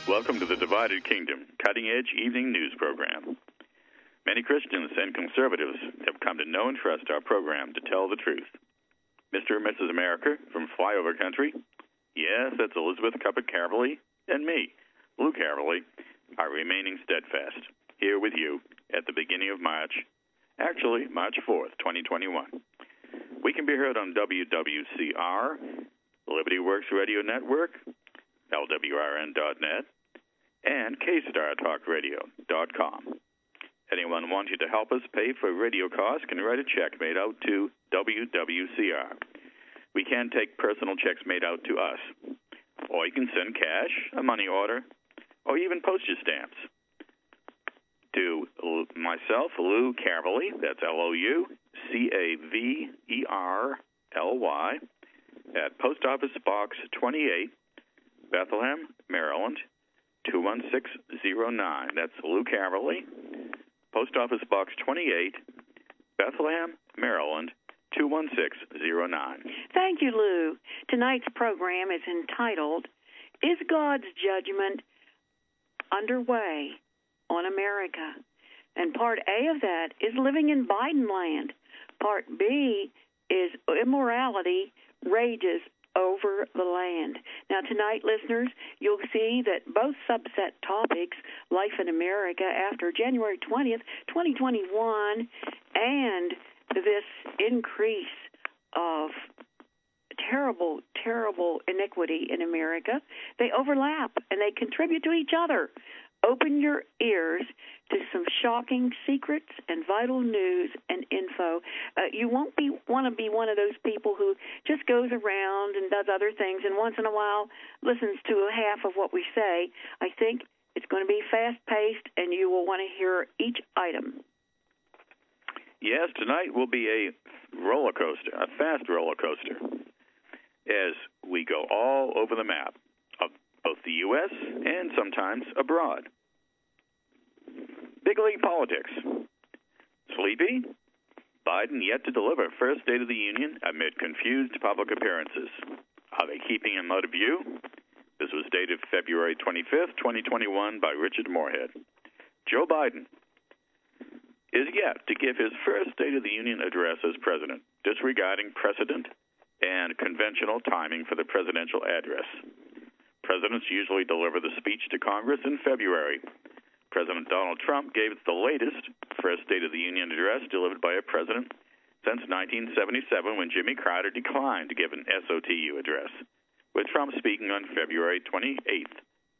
Welcome to the Divided Kingdom, cutting-edge evening news program. Many Christians and conservatives have come to know and trust our program to tell the truth. Mr. and Mrs. America from Flyover Country, yes, that's Elizabeth Cuppet-Carverly, and me, Lou Carverly, are remaining steadfast, here with you at the beginning of March, actually March 4th, 2021. We can be heard on WWCR, Liberty Works Radio Network, LWRN.net, and KStarTalkRadio.com. Anyone wanting to help us pay for radio costs can write a check made out to WWCR. We can take personal checks made out to us, or you can send cash, a money order, or even postage stamps to myself, Lou Carverly, that's Loucaverly, at Post Office Box 28, Bethlehem, Maryland, 21609. That's Lou Carverly, Post Office Box 28, Bethlehem, Maryland, 21609. Thank you, Lou. Tonight's program is entitled, Is God's Judgment Underway on America? And part A of that is living in Biden land. Part B is immorality rages over the land. Now, tonight, listeners, you'll see that both subset topics, life in America after January 20th, 2021, and this increase of terrible, terrible iniquity in America, they overlap and they contribute to each other. Open your ears to some shocking secrets and vital news and info. You won't want to be one of those people who just goes around and does other things and once in a while listens to half of what we say. I think it's going to be fast-paced and you will want to hear each item. Yes, tonight will be a roller coaster, a fast roller coaster, as we go all over the map of both the U.S. and sometimes abroad. Big league politics. Sleepy? Biden yet to deliver first State of the Union amid confused public appearances. Are they keeping him out of view? This was dated February 25th, 2021 by Richard Moorhead. Joe Biden is yet to give his first State of the Union address as president, disregarding precedent and conventional timing for the presidential address. Presidents usually deliver the speech to Congress in February. President Donald Trump gave the latest first State of the Union address delivered by a president since 1977, when Jimmy Carter declined to give an SOTU address, with Trump speaking on February 28th,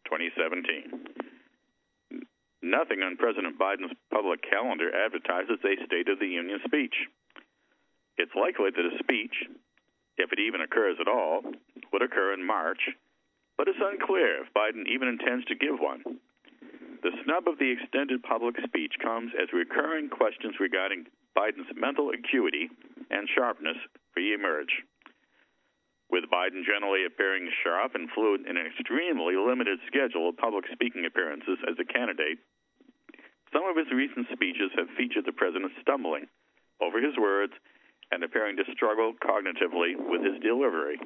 2017. Nothing on President Biden's public calendar advertises a State of the Union speech. It's likely that a speech, if it even occurs at all, would occur in March, but it's unclear if Biden even intends to give one. The snub of the extended public speech comes as recurring questions regarding Biden's mental acuity and sharpness re-emerge. With Biden generally appearing sharp and fluid in an extremely limited schedule of public speaking appearances as a candidate, some of his recent speeches have featured the president stumbling over his words and appearing to struggle cognitively with his delivery.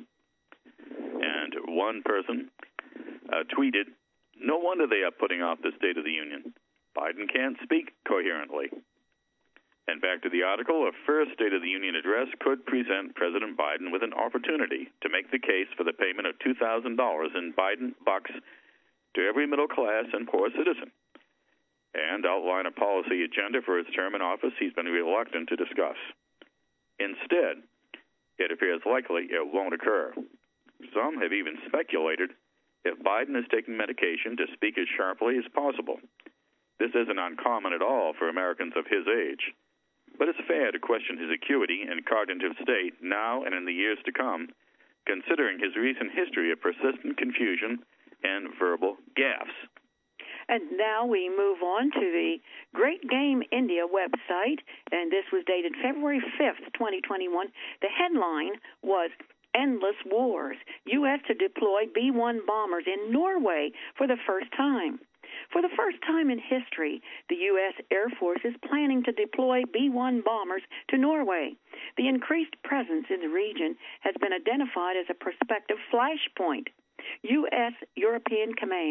And one person tweeted, "No wonder they are putting off the State of the Union. Biden can't speak coherently." And back to the article, a first State of the Union address could present President Biden with an opportunity to make the case for the payment of $2,000 in Biden bucks to every middle class and poor citizen, and outline a policy agenda for his term in office he's been reluctant to discuss. Instead, it appears likely it won't occur. Some have even speculated if Biden is taking medication to speak as sharply as possible. This isn't uncommon at all for Americans of his age, but it's fair to question his acuity and cognitive state now and in the years to come, considering his recent history of persistent confusion and verbal gaffes. And now we move on to the Great Game India website, and this was dated February 5th, 2021. The headline was Endless Wars, U.S. to deploy B-1 bombers in Norway for the first time. For the first time in history, the U.S. Air Force is planning to deploy B-1 bombers to Norway. The increased presence in the region has been identified as a prospective flashpoint. U.S. European Command,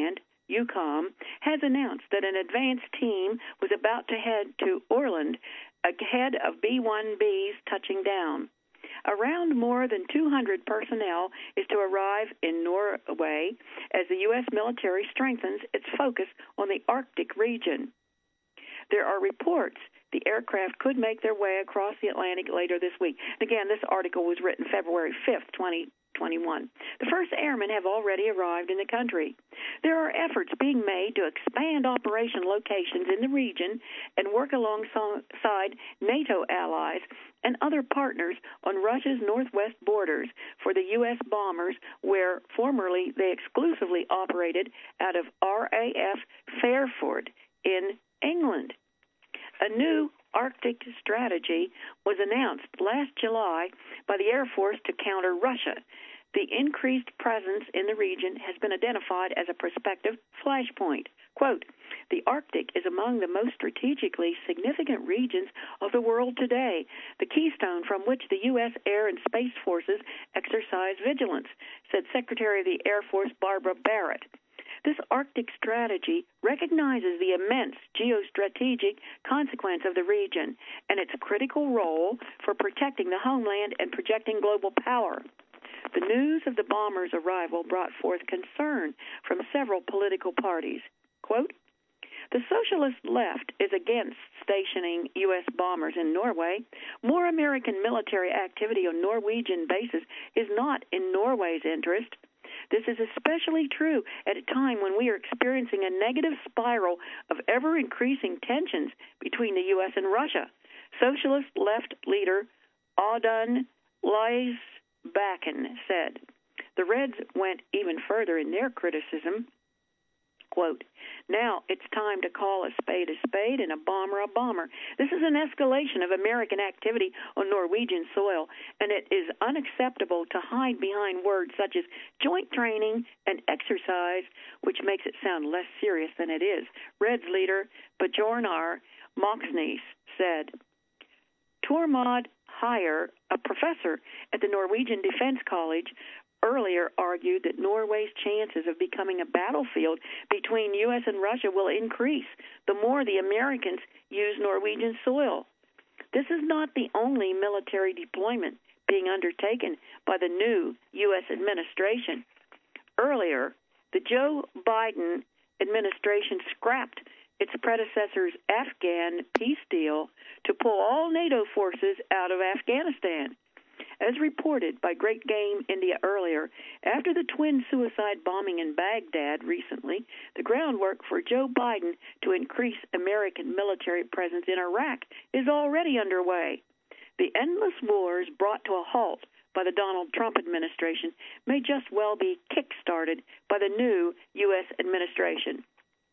EUCOM, has announced that an advance team was about to head to Orland ahead of B-1B's touching down. Around more than 200 personnel is to arrive in Norway as the U.S. military strengthens its focus on the Arctic region. There are reports the aircraft could make their way across the Atlantic later this week. Again, this article was written February 5th, 2021. The first airmen have already arrived in the country. There are efforts being made to expand operation locations in the region and work alongside NATO allies and other partners on Russia's northwest borders for the U.S. bombers, where formerly they exclusively operated out of RAF Fairford in England. A new Arctic strategy was announced last July by the Air Force to counter Russia. The increased presence in the region has been identified as a prospective flashpoint. Quote, the Arctic is among the most strategically significant regions of the world today, the keystone from which the U.S. Air and Space Forces exercise vigilance, said Secretary of the Air Force Barbara Barrett. This Arctic strategy recognizes the immense geostrategic consequence of the region and its critical role for protecting the homeland and projecting global power. The news of the bombers' arrival brought forth concern from several political parties. Quote, the socialist left is against stationing U.S. bombers in Norway. More American military activity on Norwegian bases is not in Norway's interest. This is especially true at a time when we are experiencing a negative spiral of ever-increasing tensions between the U.S. and Russia. Socialist left leader Audun Lysbakken said. The Reds went even further in their criticism. Quote, now it's time to call a spade and a bomber. This is an escalation of American activity on Norwegian soil, and it is unacceptable to hide behind words such as joint training and exercise, which makes it sound less serious than it is, Reds leader Bjornar Moxnes said. Tormod Heier, a professor at the Norwegian Defense College, earlier argued that Norway's chances of becoming a battlefield between U.S. and Russia will increase the more the Americans use Norwegian soil. This is not the only military deployment being undertaken by the new U.S. administration. Earlier, the Joe Biden administration scrapped its predecessor's Afghan peace deal to pull all NATO forces out of Afghanistan. As reported by Great Game India earlier, after the twin suicide bombing in Baghdad recently, the groundwork for Joe Biden to increase American military presence in Iraq is already underway. The endless wars brought to a halt by the Donald Trump administration may just well be kick-started by the new U.S. administration.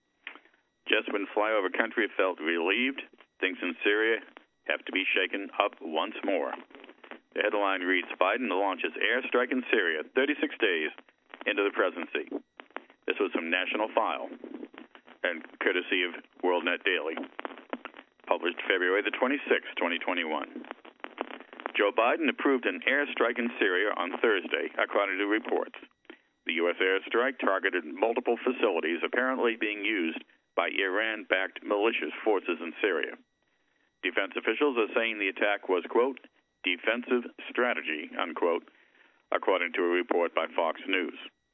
Just when flyover country felt relieved, things in Syria have to be shaken up once more. The headline reads, Biden launches airstrike in Syria 36 days into the presidency. This was from National File, and courtesy of WorldNet Daily, published February the 26th, 2021. Joe Biden approved an airstrike in Syria on Thursday, according to reports. The U.S. airstrike targeted multiple facilities apparently being used by Iran-backed malicious forces in Syria. Defense officials are saying the attack was, quote, defensive strategy, unquote, according to a report by Fox News.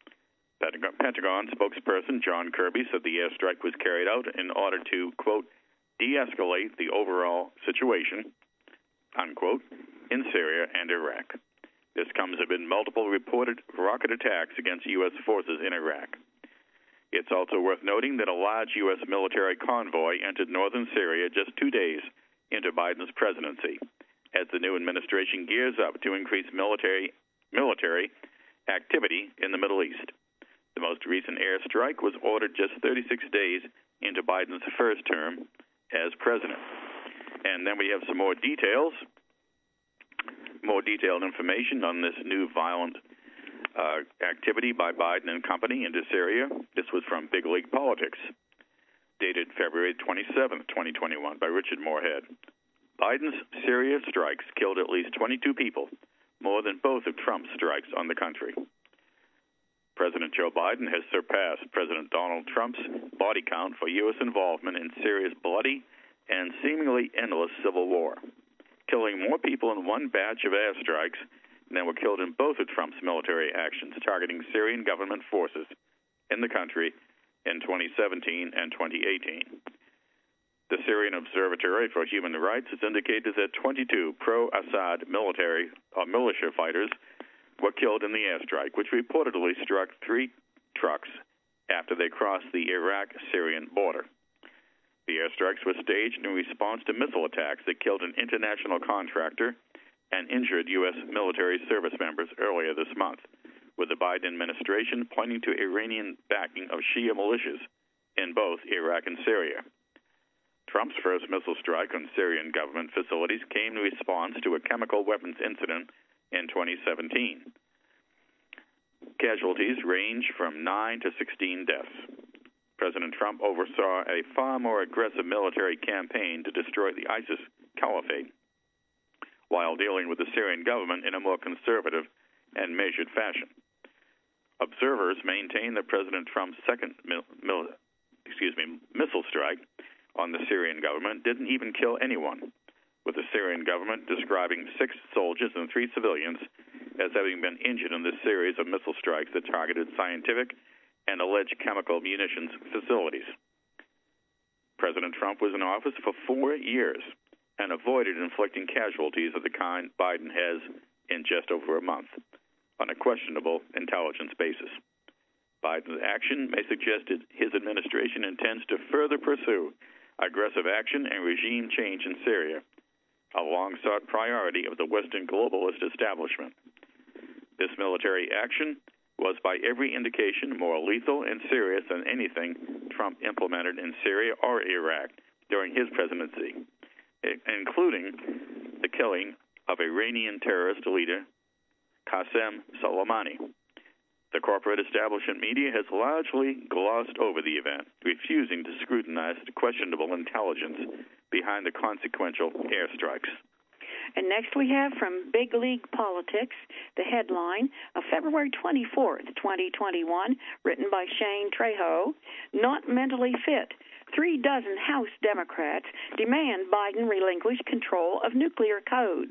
Pentagon spokesperson John Kirby said the airstrike was carried out in order to, quote, de-escalate the overall situation, unquote, in Syria and Iraq. This comes amid multiple reported rocket attacks against U.S. forces in Iraq. It's also worth noting that a large U.S. military convoy entered northern Syria just 2 days into Biden's presidency, as the new administration gears up to increase military activity in the Middle East. The most recent airstrike was ordered just 36 days into Biden's first term as president. And then we have some more details, more detailed information on this new violent activity by Biden and company into Syria. This was from Big League Politics, dated February 27th, 2021, by Richard Moorhead. Biden's Syria strikes killed at least 22 people, more than both of Trump's strikes on the country. President Joe Biden has surpassed President Donald Trump's body count for U.S. involvement in Syria's bloody and seemingly endless civil war, killing more people in one batch of airstrikes than were killed in both of Trump's military actions targeting Syrian government forces in the country in 2017 and 2018. The Syrian Observatory for Human Rights has indicated that 22 pro-Assad militia fighters were killed in the airstrike, which reportedly struck 3 trucks after they crossed the Iraq-Syrian border. The airstrikes were staged in response to missile attacks that killed an international contractor and injured U.S. military service members earlier this month, with the Biden administration pointing to Iranian backing of Shia militias in both Iraq and Syria. Trump's first missile strike on Syrian government facilities came in response to a chemical weapons incident in 2017. Casualties range from 9 to 16 deaths. President Trump oversaw a far more aggressive military campaign to destroy the ISIS caliphate, while dealing with the Syrian government in a more conservative and measured fashion. Observers maintain that President Trump's second missile strike on the Syrian government didn't even kill anyone, with the Syrian government describing 6 soldiers and 3 civilians as having been injured in this series of missile strikes that targeted scientific and alleged chemical munitions facilities. President Trump was in office for 4 years and avoided inflicting casualties of the kind Biden has in just over a month on a questionable intelligence basis. Biden's action may suggest that his administration intends to further pursue aggressive action and regime change in Syria, a long-sought priority of the Western globalist establishment. This military action was by every indication more lethal and serious than anything Trump implemented in Syria or Iraq during his presidency, including the killing of Iranian terrorist leader Qasem Soleimani. The corporate establishment media has largely glossed over the event, refusing to scrutinize the questionable intelligence behind the consequential airstrikes. And next we have from Big League Politics, the headline of February 24th, 2021, written by Shane Trejo, "Not Mentally Fit. 3 dozen House Democrats demand Biden relinquish control of nuclear codes."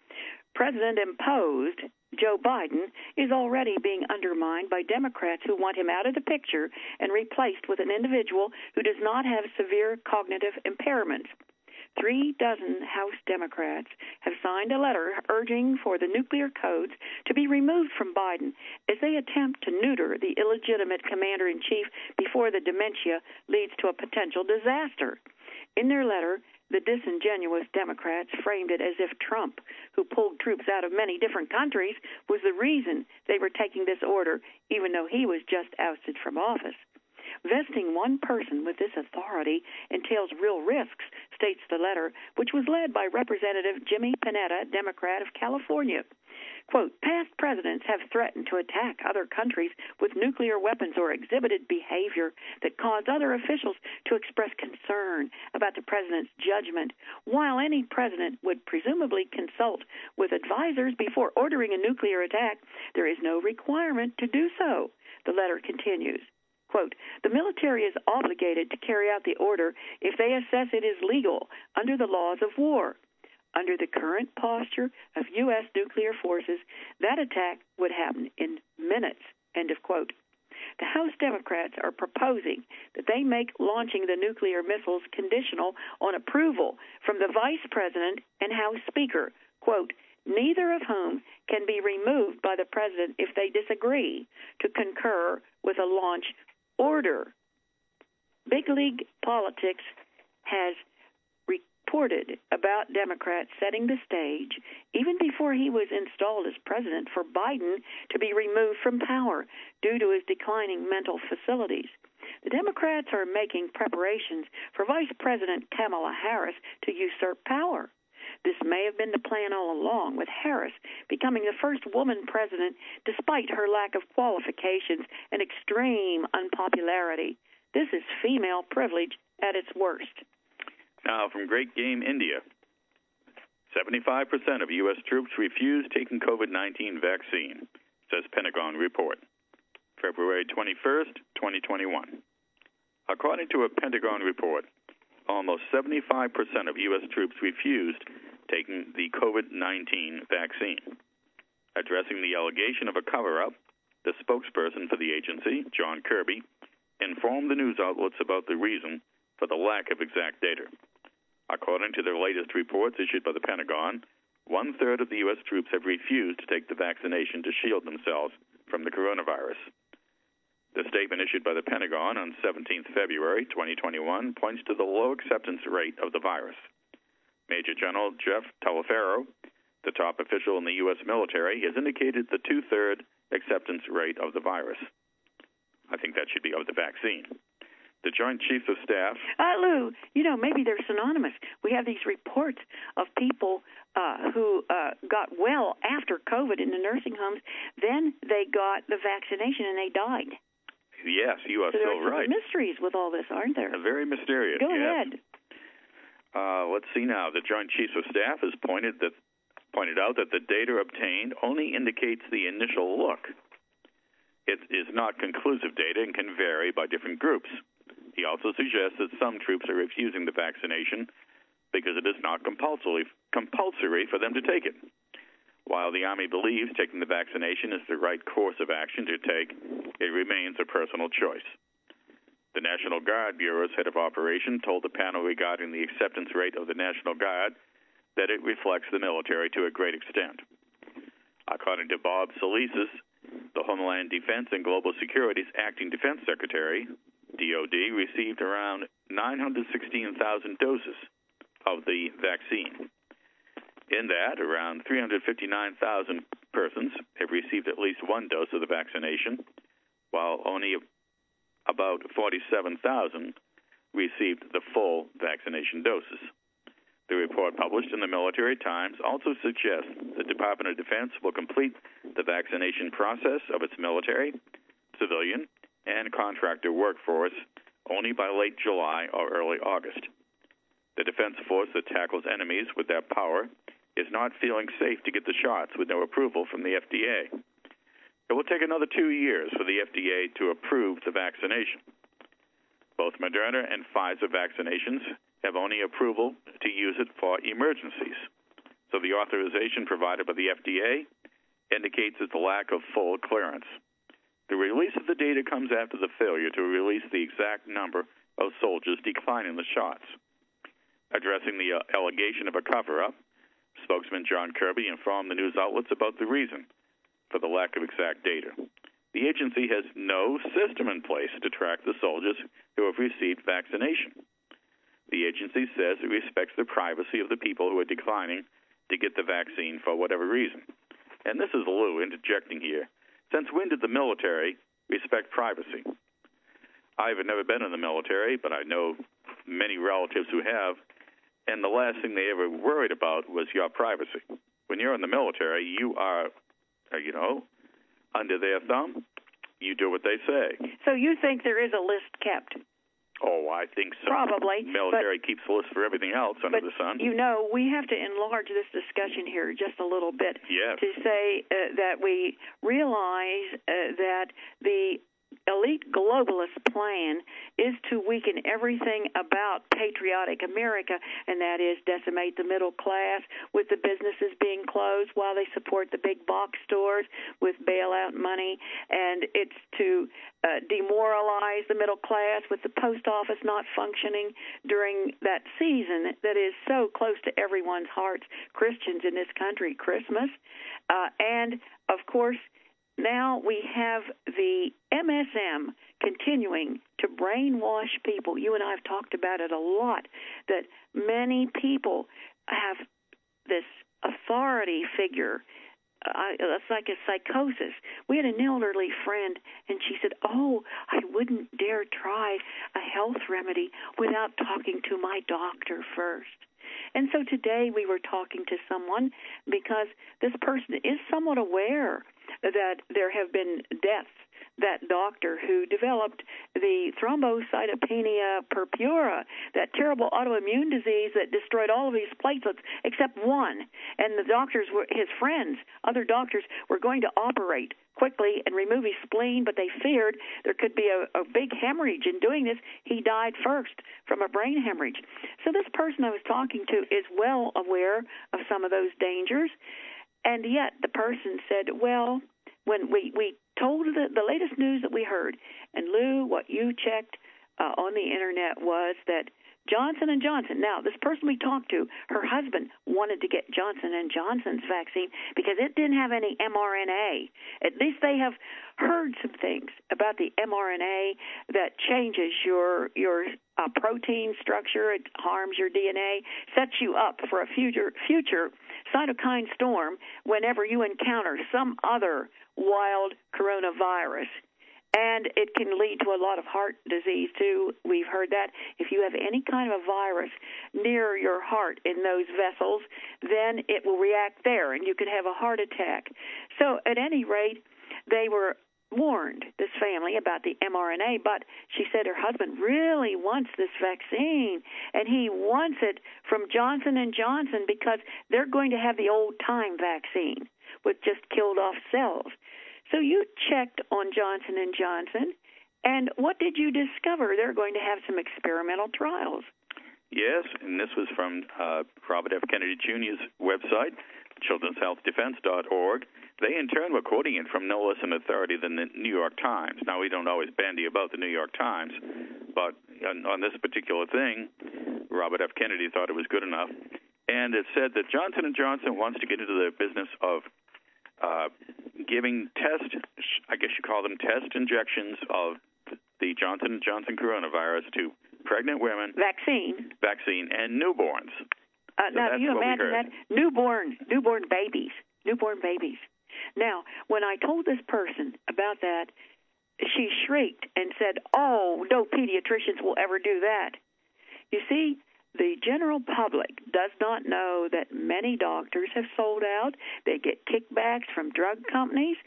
President-imposed Joe Biden is already being undermined by Democrats who want him out of the picture and replaced with an individual who does not have severe cognitive impairments. 3 dozen House Democrats have signed a letter urging for the nuclear codes to be removed from Biden as they attempt to neuter the illegitimate commander-in-chief before the dementia leads to a potential disaster. In their letter, the disingenuous Democrats framed it as if Trump, who pulled troops out of many different countries, was the reason they were taking this order, even though he was just ousted from office. Vesting one person with this authority entails real risks, states the letter, which was led by Representative Jimmy Panetta, Democrat of California. Quote, "Past presidents have threatened to attack other countries with nuclear weapons or exhibited behavior that caused other officials to express concern about the president's judgment. While any president would presumably consult with advisors before ordering a nuclear attack, there is no requirement to do so." The letter continues. Quote, "The military is obligated to carry out the order if they assess it is legal under the laws of war. Under the current posture of U.S. nuclear forces, that attack would happen in minutes." End of quote. The House Democrats are proposing that they make launching the nuclear missiles conditional on approval from the Vice President and House Speaker, quote, "neither of whom can be removed by the President if they disagree to concur with a launch order." Big League Politics has reported about Democrats setting the stage, even before he was installed as president, for Biden to be removed from power due to his declining mental facilities. The Democrats are making preparations for Vice President Kamala Harris to usurp power. This may have been the plan all along, with Harris becoming the first woman president despite her lack of qualifications and extreme unpopularity. This is female privilege at its worst. Now, from Great Game, India, 75% of U.S. troops refuse taking COVID-19 vaccine, says Pentagon report. February 21st, 2021. According to a Pentagon report, almost 75% of U.S. troops refused taking the COVID-19 vaccine. Addressing the allegation of a cover-up, the spokesperson for the agency, John Kirby, informed the news outlets about the reason for the lack of exact data. According to their latest reports issued by the Pentagon, one-third of the U.S. troops have refused to take the vaccination to shield themselves from the coronavirus. The statement issued by the Pentagon on 17th February 2021 points to the low acceptance rate of the virus. Major General Jeff Taliaferro, the top official in the U.S. military, has indicated the two-third acceptance rate of the virus. I think that should be of the vaccine. The Joint Chiefs of Staff... Lou, maybe they're synonymous. We have these reports of people who got well after COVID in the nursing homes. Then they got the vaccination and they died. Yes, you are so right. There are mysteries with all this, aren't there? Very mysterious. Go ahead. Let's see now. The Joint Chiefs of Staff has pointed out that the data obtained only indicates the initial look. It is not conclusive data and can vary by different groups. He also suggests that some troops are refusing the vaccination because it is not compulsory for them to take it. While the Army believes taking the vaccination is the right course of action to take, it remains a personal choice. The National Guard Bureau's head of operation told the panel regarding the acceptance rate of the National Guard that it reflects the military to a great extent. According to Bob Solisas, the Homeland Defense and Global Security's acting defense secretary, DOD, received around 916,000 doses of the vaccine. In that, around 359,000 persons have received at least one dose of the vaccination, while only about 47,000 received the full vaccination doses. The report published in the Military Times also suggests the Department of Defense will complete the vaccination process of its military, civilian, and contractor workforce only by late July or early August. The defense force that tackles enemies with that power is not feeling safe to get the shots with no approval from the FDA. It will take another 2 years for the FDA to approve the vaccination. Both Moderna and Pfizer vaccinations have only approval to use it for emergencies. So the authorization provided by the FDA indicates its lack of full clearance. The release of the data comes after the failure to release the exact number of soldiers declining the shots. Addressing the allegation of a cover-up, spokesman John Kirby informed the news outlets about the reason for the lack of exact data. The agency has no system in place to track the soldiers who have received vaccination. The agency says it respects the privacy of the people who are declining to get the vaccine for whatever reason. And this is Lou interjecting here. Since when did the military respect privacy? I've never been in the military, but I know many relatives who have, and the last thing they ever worried about was your privacy. When you're in the military, you are, under their thumb. You do what they say. So you think there is a list kept? Oh, I think so. Probably. The military keeps the list for everything else under the sun. We have to enlarge this discussion here just a little bit to say that we realize that the elite globalist plan is to weaken everything about patriotic America, and that is decimate the middle class with the businesses being closed while they support the big box stores with bailout money, and it's to demoralize the middle class with the post office not functioning during that season that is so close to everyone's hearts, Christians in this country, Christmas, and, of course, now we have the MSM continuing to brainwash people. You and I have talked about it a lot, that many people have this authority figure. It's like a psychosis. We had an elderly friend, and she said, I wouldn't dare try a health remedy without talking to my doctor first. And so today we were talking to someone because this person is somewhat aware that there have been deaths that doctor who developed the thrombocytopenia purpura, that terrible autoimmune disease that destroyed all of his platelets except one. And the doctors were his friends, other doctors, were going to operate quickly and remove his spleen, but they feared there could be a big hemorrhage. In doing this, he died first from a brain hemorrhage. So this person I was talking to is well aware of some of those dangers, and yet the person said, well, when we told the latest news that we heard, and Lou, what you checked on the internet was that Johnson & Johnson. Now, this person we talked to, her husband wanted to get Johnson & Johnson's vaccine because it didn't have any mRNA. At least they have heard some things about the mRNA that changes your protein structure. It harms your DNA, sets you up for a future cytokine storm whenever you encounter some other wild coronavirus. And it can lead to a lot of heart disease, too. We've heard that. If you have any kind of a virus near your heart in those vessels, then it will react there, and you could have a heart attack. So at any rate, they were warned, this family, about the mRNA, but she said her husband really wants this vaccine, and he wants it from Johnson & Johnson because they're going to have the old-time vaccine with just killed-off cells. So you checked on Johnson & Johnson, and what did you discover? They're going to have some experimental trials. Yes, and this was from Robert F. Kennedy Jr.'s website, children'shealthdefense.org. They, in turn, were quoting it from no less an authority than the New York Times. Now, we don't always bandy about the New York Times, but on this particular thing, Robert F. Kennedy thought it was good enough. And it said that Johnson & Johnson wants to get into the business of giving I guess you call them test injections of the Johnson & Johnson coronavirus to pregnant women. Vaccine, and newborns. Now, do you imagine that? Newborn babies. Now, when I told this person about that, she shrieked and said, oh, no pediatricians will ever do that. You see, the general public does not know that many doctors have sold out. They get kickbacks from drug companies.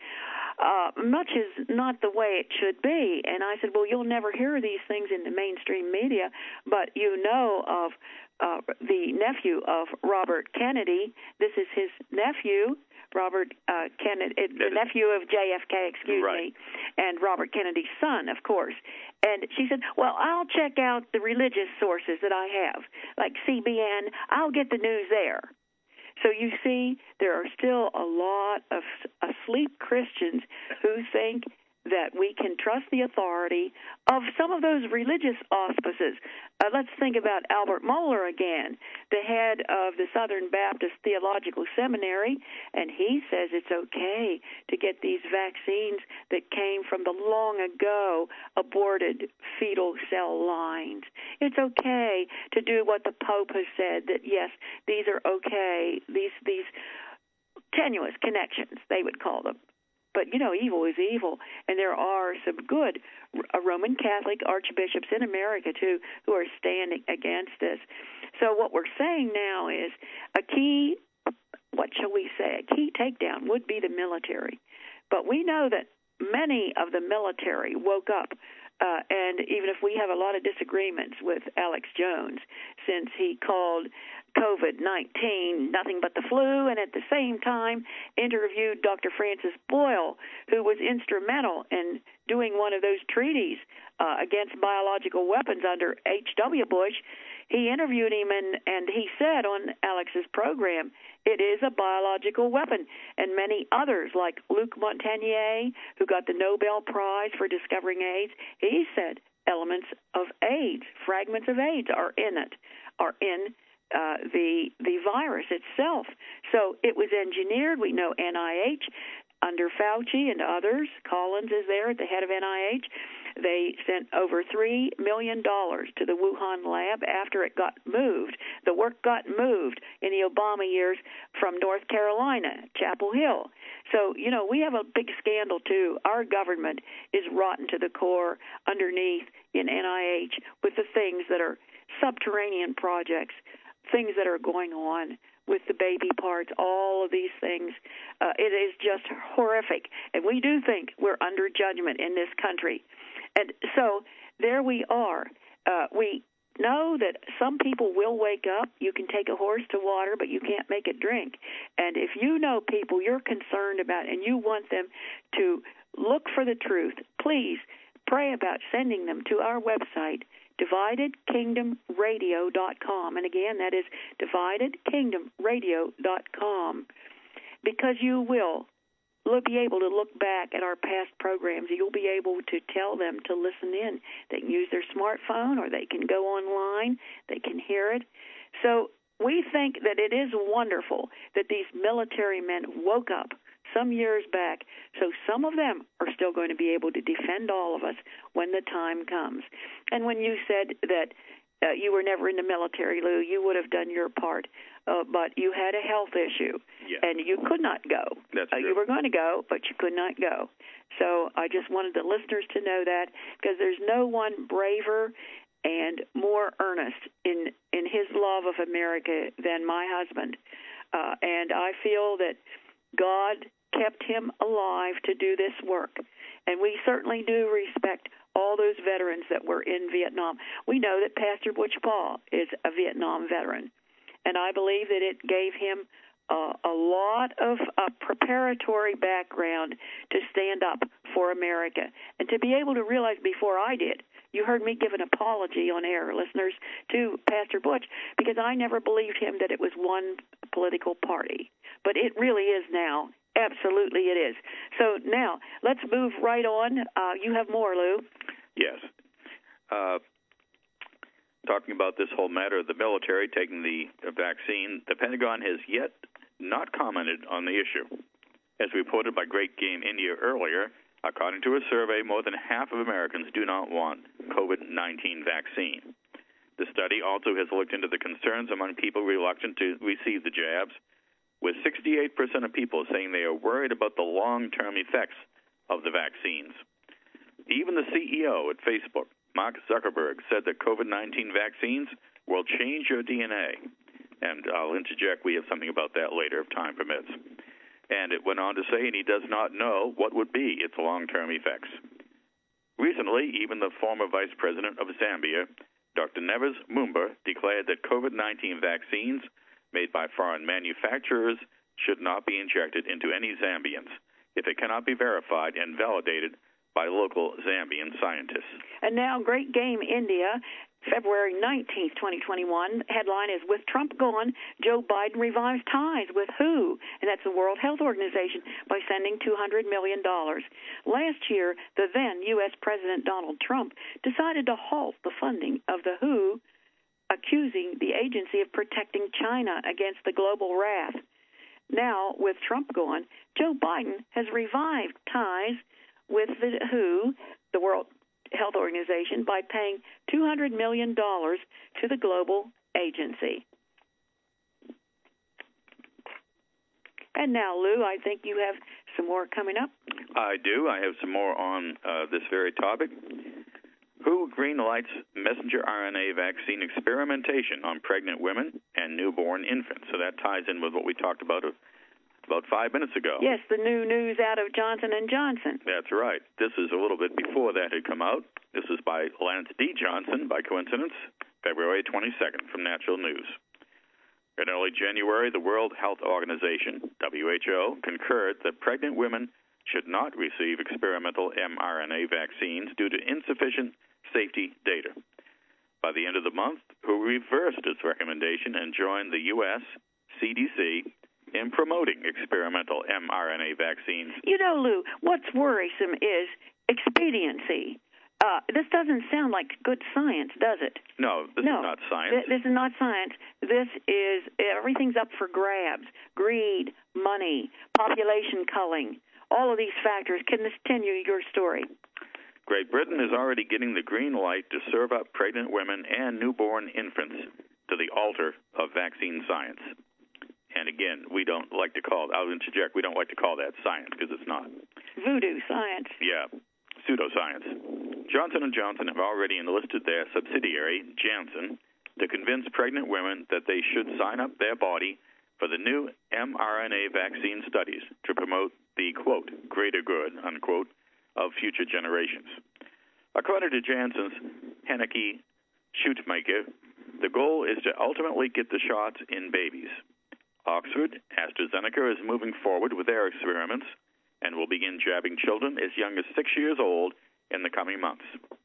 Much is not the way it should be. And I said, well, you'll never hear these things in the mainstream media, but you know of the nephew of Robert Kennedy. This is his nephew, Robert Kennedy, the nephew of JFK, me, and Robert Kennedy's son, of course. And she said, well, I'll check out the religious sources that I have, like CBN. I'll get the news there. So you see, there are still a lot of asleep Christians who think that we can trust the authority of some of those religious auspices. Let's think about Albert Mohler again, the head of the Southern Baptist Theological Seminary, and he says it's okay to get these vaccines that came from the long ago aborted fetal cell lines. It's okay to do what the Pope has said, that yes, these are okay, these tenuous connections, they would call them. But, you know, evil is evil, and there are some good Roman Catholic archbishops in America, too, who are standing against this. So what we're saying now is a key, what shall we say, a key takedown would be the military. But we know that many of the military woke up, and even if we have a lot of disagreements with Alex Jones, since he called COVID-19 nothing but the flu, and at the same time interviewed Dr. Francis Boyle, who was instrumental in doing one of those treaties against biological weapons under H.W. Bush. He interviewed him, and he said on Alex's program, it is a biological weapon. And many others, like Luc Montagnier, who got the Nobel Prize for discovering AIDS, he said elements of AIDS, fragments of AIDS are in the virus itself. So it was engineered. We know NIH, under Fauci and others, Collins is there at the head of NIH, they sent over $3 million to the Wuhan lab after it got moved. The work got moved in the Obama years from North Carolina, Chapel Hill. So, you know, we have a big scandal, too. Our government is rotten to the core underneath in NIH with the things that are subterranean projects, things that are going on with the baby parts, all of these things. It is just horrific. And we do think we're under judgment in this country. And so there we are. We know that some people will wake up. You can take a horse to water, but you can't make it drink. And if you know people you're concerned about and you want them to look for the truth, please pray about sending them to our website, dividedkingdomradio.com. And again, that is dividedkingdomradio.com, because you will be able to look back at our past programs. You'll be able to tell them to listen in. They can use their smartphone or they can go online. They can hear it. So we think that it is wonderful that these military men woke up some years back, so some of them are still going to be able to defend all of us when the time comes. And when you said that you were never in the military, Lou, you would have done your part, but you had a health issue, and you could not go. That's true. You were going to go, but you could not go. So I just wanted the listeners to know that, because there's no one braver and more earnest in his love of America than my husband. And I feel that God kept him alive to do this work. And we certainly do respect all those veterans that were in Vietnam. We know that Pastor Butch Paul is a Vietnam veteran, and I believe that it gave him a lot of preparatory background to stand up for America and to be able to realize before I did. You heard me give an apology on air, listeners, to Pastor Butch, because I never believed him that it was one political party. But it really is now. Absolutely it is. So now, let's move right on. You have more, Lou. Yes. Talking about this whole matter of the military taking the vaccine, the Pentagon has yet not commented on the issue. As reported by Great Game India earlier, according to a survey, more than half of Americans do not want COVID-19 vaccine. The study also has looked into the concerns among people reluctant to receive the jabs, with 68% of people saying they are worried about the long-term effects of the vaccines. Even the CEO at Facebook, Mark Zuckerberg, said that COVID-19 vaccines will change your DNA. And I'll interject, we have something about that later if time permits. And it went on to say, and he does not know what would be its long-term effects. Recently, even the former vice president of Zambia, Dr. Neves Mumba, declared that COVID-19 vaccines made by foreign manufacturers should not be injected into any Zambians if it cannot be verified and validated by local Zambian scientists. And now, Great Game India, February 19th, 2021, headline is, with Trump gone, Joe Biden revives ties with WHO, and that's the World Health Organization, by sending $200 million. Last year, the then U.S. President Donald Trump decided to halt the funding of the WHO, accusing the agency of protecting China against the global wrath. Now, with Trump gone, Joe Biden has revived ties with the WHO, the World Health Organization, by paying $200 million to the global agency. And now, Lou, I think you have some more coming up. I do. I have some more on this very topic. WHO greenlights messenger RNA vaccine experimentation on pregnant women and newborn infants. So that ties in with what we talked about 5 minutes ago. Yes, the new news out of Johnson & Johnson. That's right. This is a little bit before that had come out. This is by Lance D. Johnson, by coincidence, February 22nd from Natural News. In early January, the World Health Organization, WHO, concurred that pregnant women should not receive experimental mRNA vaccines due to insufficient safety data. By the end of the month, WHO reversed its recommendation and joined the U.S. CDC in promoting experimental mRNA vaccines. You know, Lou, what's worrisome is expediency. This doesn't sound like good science, does it? No, this is not science. This is not science. This is, everything's up for grabs. Greed, money, population culling, all of these factors. Continue your story. Great Britain is already getting the green light to serve up pregnant women and newborn infants to the altar of vaccine science. And again, we don't like to call, I'll interject, we don't like to call that science because it's not. Voodoo science. Yeah, pseudoscience. Johnson & Johnson have already enlisted their subsidiary, Janssen, to convince pregnant women that they should sign up their body for the new mRNA vaccine studies to promote the, quote, greater good, unquote, of future generations. According to Janssen's Hanneke Shootmaker, the goal is to ultimately get the shots in babies. Oxford AstraZeneca is moving forward with their experiments and will begin jabbing children as young as 6 years old in the coming months.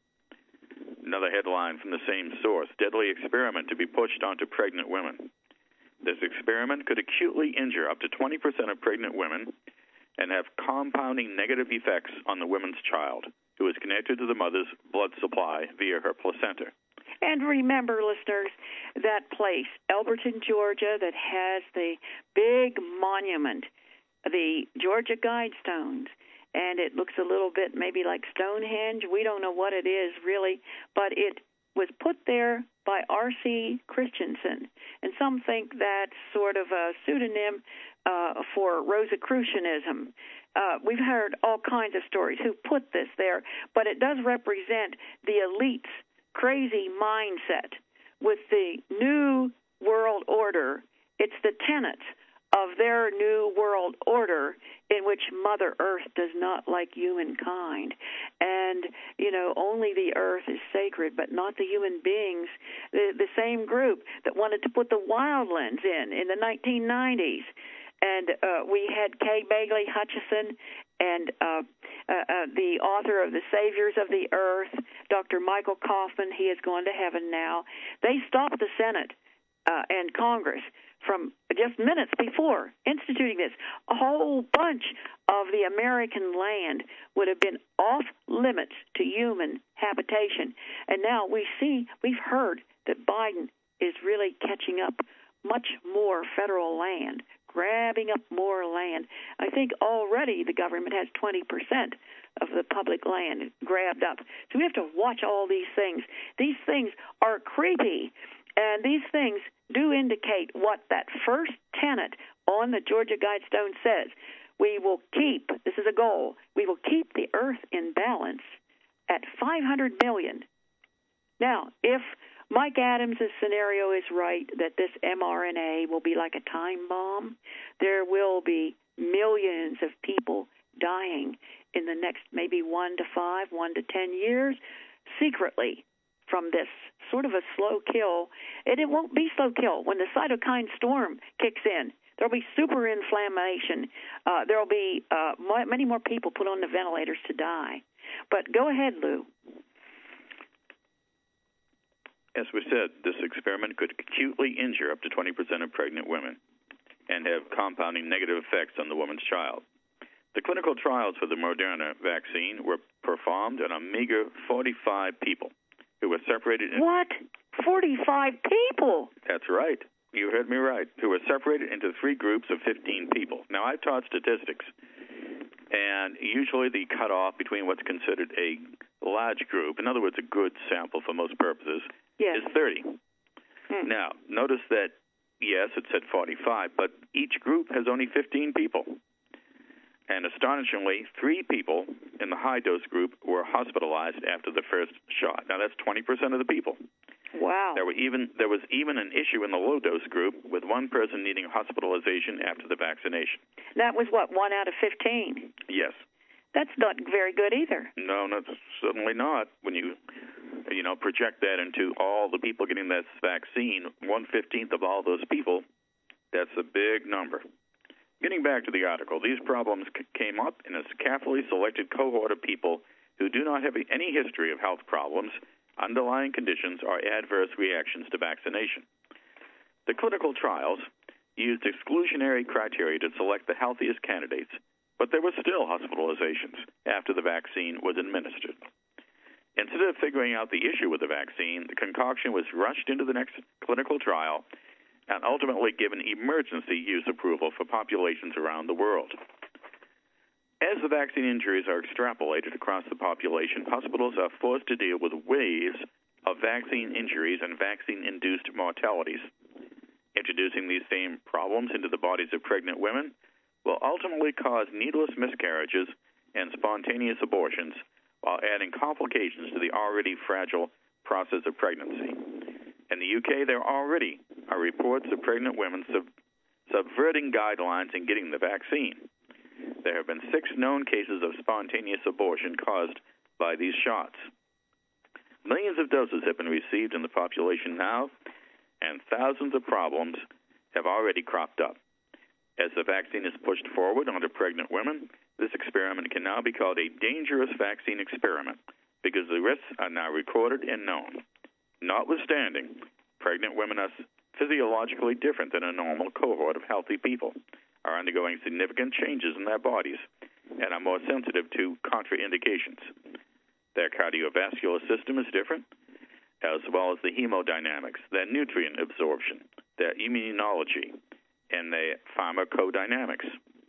Another headline from the same source, deadly experiment to be pushed onto pregnant women. This experiment could acutely injure up to 20% of pregnant women and have compounding negative effects on the woman's child, who is connected to the mother's blood supply via her placenta. And remember, listeners, that place, Elberton, Georgia, that has the big monument, the Georgia Guidestones, and it looks a little bit maybe like Stonehenge. We don't know what it is really, but it was put there by R.C. Christensen, and some think that's sort of a pseudonym for Rosicrucianism. We've heard all kinds of stories who put this there, but it does represent the elite's crazy mindset with the New World Order. It's the tenets of their New World Order in which Mother Earth does not like humankind. And, only the earth is sacred, but not the human beings. The same group that wanted to put the wildlands in the 1990s. And we had Kay Bagley Hutchison and the author of The Saviors of the Earth, Dr. Michael Kaufman. He has gone to heaven now. They stopped the Senate and Congress from just minutes before instituting this. A whole bunch of the American land would have been off limits to human habitation. And now we've heard that Biden is really catching up much more federal land, grabbing up more land. I think already the government has 20% of the public land grabbed up. So we have to watch all these things. These things are creepy, and these things do indicate what that first tenet on the Georgia Guidestone says. We will keep, this is a goal, we will keep the earth in balance at 500 million. Now, if Mike Adams' scenario is right, that this mRNA will be like a time bomb, there will be millions of people dying in the next maybe 1 to 5, 1 to 10 years, secretly from this sort of a slow kill. And it won't be slow kill. When the cytokine storm kicks in, there will be super inflammation. There will be many more people put on the ventilators to die. But go ahead, Lou. As we said, this experiment could acutely injure up to 20% of pregnant women and have compounding negative effects on the woman's child. The clinical trials for the Moderna vaccine were performed on a meager 45 people who were separated. What? 45 people? That's right. You heard me right. Who were separated into 3 groups of 15 people. Now, I've taught statistics, and usually the cutoff between what's considered a large group, in other words, a good sample for most purposes, yes, is 30. Now, notice that, yes, it said 45, but each group has only 15 people. And astonishingly, 3 people in the high-dose group were hospitalized after the first shot. Now, that's 20% of the people. Wow. There was even an issue in the low-dose group with one person needing hospitalization after the vaccination. That was what, 1 out of 15? Yes. That's not very good either. No, certainly not. When you project that into all the people getting this vaccine, 1/15 of all those people, that's a big number. Getting back to the article, these problems came up in a carefully selected cohort of people who do not have any history of health problems, underlying conditions, or adverse reactions to vaccination. The clinical trials used exclusionary criteria to select the healthiest candidates, but there were still hospitalizations after the vaccine was administered. Instead of figuring out the issue with the vaccine, the concoction was rushed into the next clinical trial and ultimately given emergency use approval for populations around the world. As the vaccine injuries are extrapolated across the population, hospitals are forced to deal with waves of vaccine injuries and vaccine-induced mortalities. Introducing these same problems into the bodies of pregnant women will ultimately cause needless miscarriages and spontaneous abortions, while adding complications to the already fragile process of pregnancy. In the UK, there already are reports of pregnant women subverting guidelines and getting the vaccine. There have been 6 known cases of spontaneous abortion caused by these shots. Millions of doses have been received in the population now, and thousands of problems have already cropped up. As the vaccine is pushed forward onto pregnant women, this experiment can now be called a dangerous vaccine experiment because the risks are now recorded and known. Notwithstanding, pregnant women are physiologically different than a normal cohort of healthy people, are undergoing significant changes in their bodies, and are more sensitive to contraindications. Their cardiovascular system is different, as well as the hemodynamics, their nutrient absorption, their immunology, and their pharmacodynamics.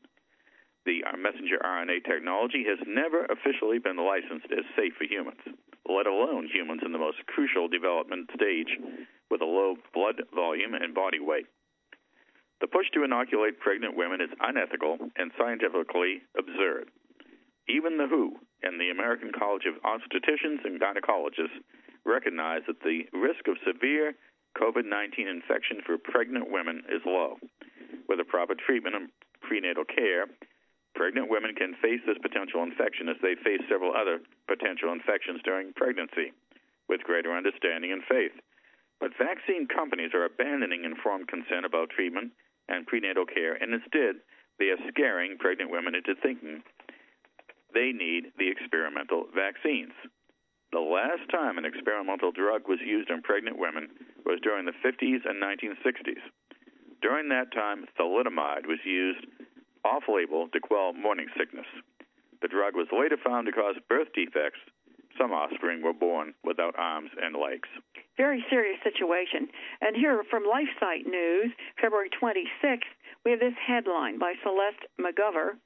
The messenger RNA technology has never officially been licensed as safe for humans, let alone humans in the most crucial development stage with a low blood volume and body weight. The push to inoculate pregnant women is unethical and scientifically absurd. Even the WHO and the American College of Obstetricians and Gynecologists recognize that the risk of severe COVID-19 infection for pregnant women is low. With a proper treatment and prenatal care, pregnant women can face this potential infection as they face several other potential infections during pregnancy, with greater understanding and faith. But vaccine companies are abandoning informed consent about treatment and prenatal care, and instead they are scaring pregnant women into thinking they need the experimental vaccines. The last time an experimental drug was used on pregnant women was during the 50s and 1960s. During that time, thalidomide was used off-label to quell morning sickness. The drug was later found to cause birth defects. Some offspring were born without arms and legs. Very serious situation. And here from LifeSite News, February 26th, we have this headline by Celeste McGovern.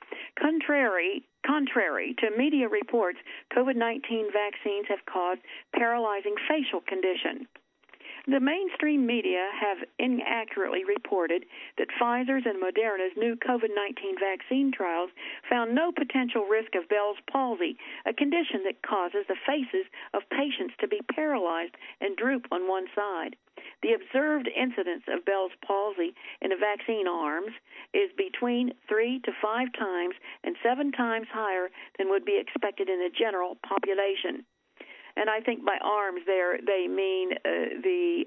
Contrary to media reports, COVID-19 vaccines have caused paralyzing facial condition. The mainstream media have inaccurately reported that Pfizer's and Moderna's new COVID-19 vaccine trials found no potential risk of Bell's palsy, a condition that causes the faces of patients to be paralyzed and droop on one side. The observed incidence of Bell's palsy in the vaccine arms is between 3 to 5 times and 7 times higher than would be expected in the general population. And I think by arms there they mean the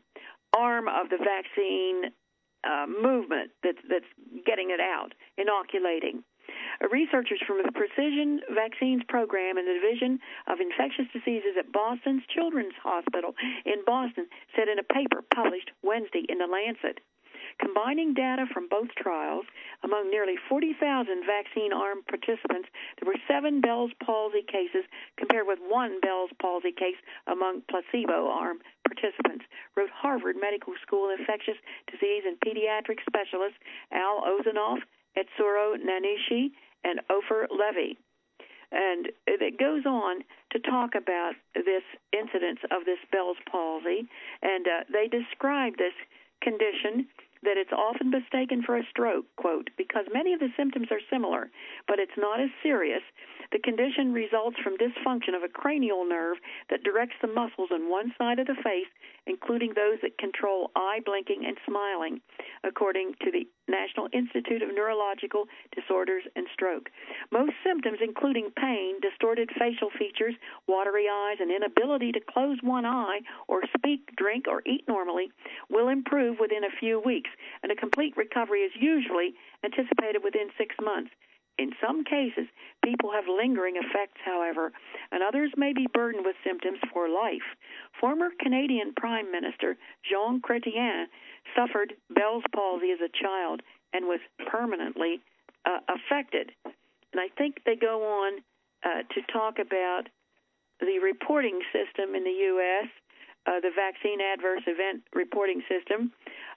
arm of the vaccine movement that's getting it out, inoculating. Researchers from the Precision Vaccines Program and the Division of Infectious Diseases at Boston's Children's Hospital in Boston said in a paper published Wednesday in The Lancet. Combining data from both trials, among nearly 40,000 vaccine arm participants, there were 7 Bell's palsy cases compared with 1 Bell's palsy case among placebo arm participants, wrote Harvard Medical School infectious disease and pediatric specialists Al Ozanoff, Etsuro Nanishi, and Ofer Levy. And it goes on to talk about this incidence of this Bell's palsy, and they describe this condition that it's often mistaken for a stroke, quote, because many of the symptoms are similar, but it's not as serious. The condition results from dysfunction of a cranial nerve that directs the muscles on one side of the face, including those that control eye blinking and smiling, according to the National Institute of Neurological Disorders and Stroke. Most symptoms, including pain, distorted facial features, watery eyes, and inability to close one eye or speak, drink, or eat normally, will improve within a few weeks, and a complete recovery is usually anticipated within 6 months. In some cases, people have lingering effects, however, and others may be burdened with symptoms for life. Former Canadian Prime Minister Jean Chrétien suffered Bell's palsy as a child and was permanently affected. And I think they go on to talk about the reporting system in the U.S., the Vaccine Adverse Event Reporting System,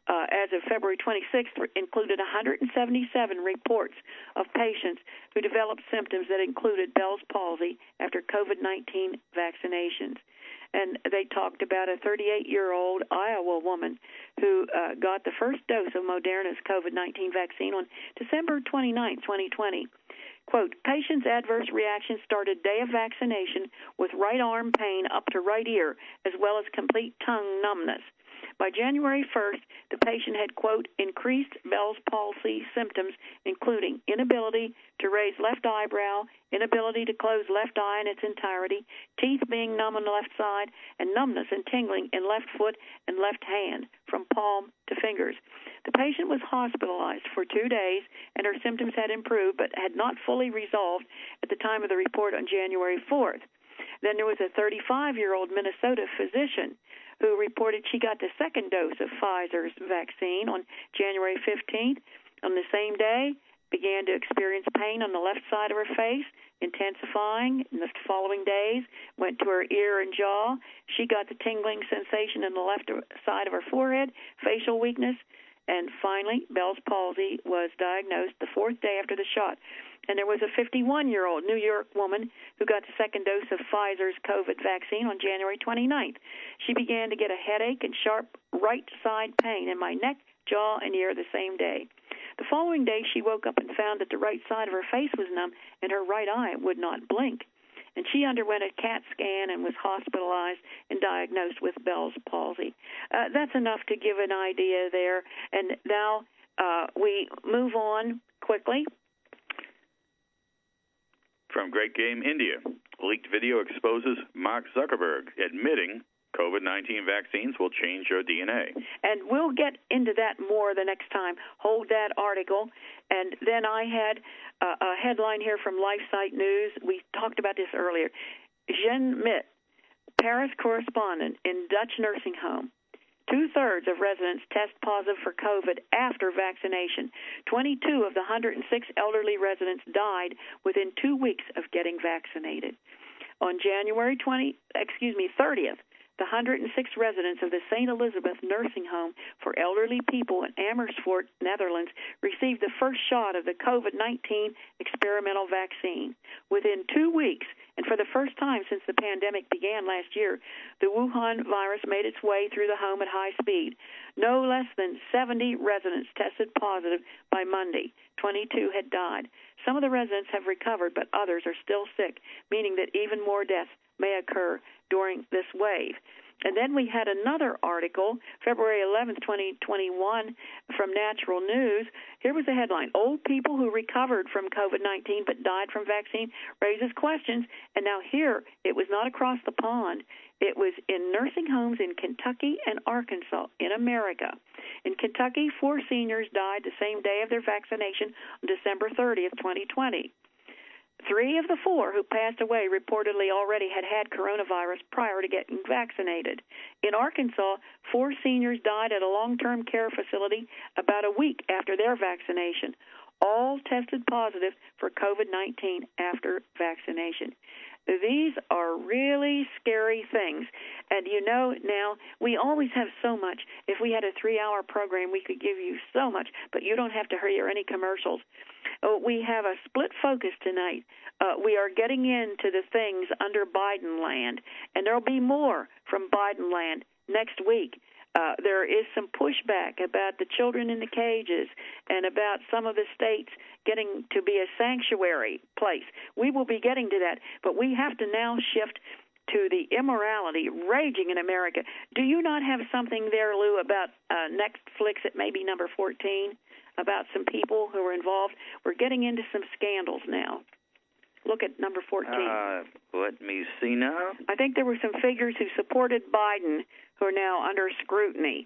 as of February 26th, included 177 reports of patients who developed symptoms that included Bell's palsy after COVID-19 vaccinations. And they talked about a 38-year-old Iowa woman who got the first dose of Moderna's COVID-19 vaccine on December 29, 2020. Quote, patient's adverse reaction started day of vaccination with right arm pain up to right ear, as well as complete tongue numbness. By January 1st, the patient had, quote, increased Bell's palsy symptoms, including inability to raise left eyebrow, inability to close left eye in its entirety, teeth being numb on the left side, and numbness and tingling in left foot and left hand from palm to fingers. The patient was hospitalized for 2 days, and her symptoms had improved but had not fully resolved at the time of the report on January 4th. Then there was a 35-year-old Minnesota physician who reported she got the second dose of Pfizer's vaccine on January 15th. On the same day, began to experience pain on the left side of her face, intensifying. In the following days, went to her ear and jaw. She got the tingling sensation in the left side of her forehead, facial weakness, and finally, Bell's palsy was diagnosed the fourth day after the shot. And there was a 51-year-old New York woman who got the second dose of Pfizer's COVID vaccine on January 29th. She began to get a headache and sharp right side pain in my neck, jaw, and ear the same day. The following day, she woke up and found that the right side of her face was numb and her right eye would not blink. And she underwent a CAT scan and was hospitalized and diagnosed with Bell's palsy. That's enough to give an idea there. And now we move on quickly. From Great Game India, leaked video exposes Mark Zuckerberg admitting COVID-19 vaccines will change your DNA. And we'll get into that more the next time. Hold that article. And then I had a headline here from LifeSite News. We talked about this earlier. Jean Mitt, Paris correspondent in Dutch nursing home. 2/3 of residents test positive for COVID after vaccination. 22 of the 106 elderly residents died within 2 weeks of getting vaccinated. On January 30th, the 106 residents of the St. Elizabeth Nursing Home for Elderly People in Amersfoort, Netherlands, received the first shot of the COVID-19 experimental vaccine. Within 2 weeks, and for the first time since the pandemic began last year, the Wuhan virus made its way through the home at high speed. No less than 70 residents tested positive by Monday. 22 had died. Some of the residents have recovered, but others are still sick, meaning that even more deaths may occur during this wave. And then we had another article, February 11th, 2021, from Natural News. Here was the headline: Old people who recovered from COVID-19 but died from vaccine raises questions. And now here, it was not across the pond. It was in nursing homes in Kentucky and Arkansas in America. In Kentucky, 4 seniors died the same day of their vaccination on December 30th, 2020. 3 of the 4 who passed away reportedly already had coronavirus prior to getting vaccinated. In Arkansas, 4 seniors died at a long-term care facility about a week after their vaccination. All tested positive for COVID-19 after vaccination. These are really scary things. And you know, now, we always have so much. If we had a 3-hour program, we could give you so much, but you don't have to hear any commercials. We have a split focus tonight. We are getting into the things under Biden land, and there will be more from Biden land next week. There is some pushback about the children in the cages and about some of the states getting to be a sanctuary place. We will be getting to that, but we have to now shift to the immorality raging in America. Do you not have something there, Lou, about Netflix at maybe number 14, about some people who are involved? We're getting into some scandals now. Look at number 14. Let me see now. I think there were some figures who supported Biden who are now under scrutiny.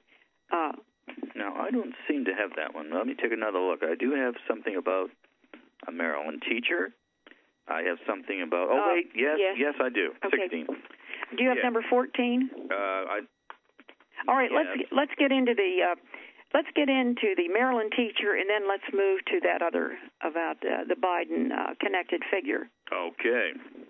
No, I don't seem to have that one. Let me take another look. I do have something about a Maryland teacher. I have something about... Yes, I do. Okay. 16. Do you have number 14? All right, let's get into the... Let's get into the Maryland teacher, and then let's move to that other about the Biden connected figure. Okay.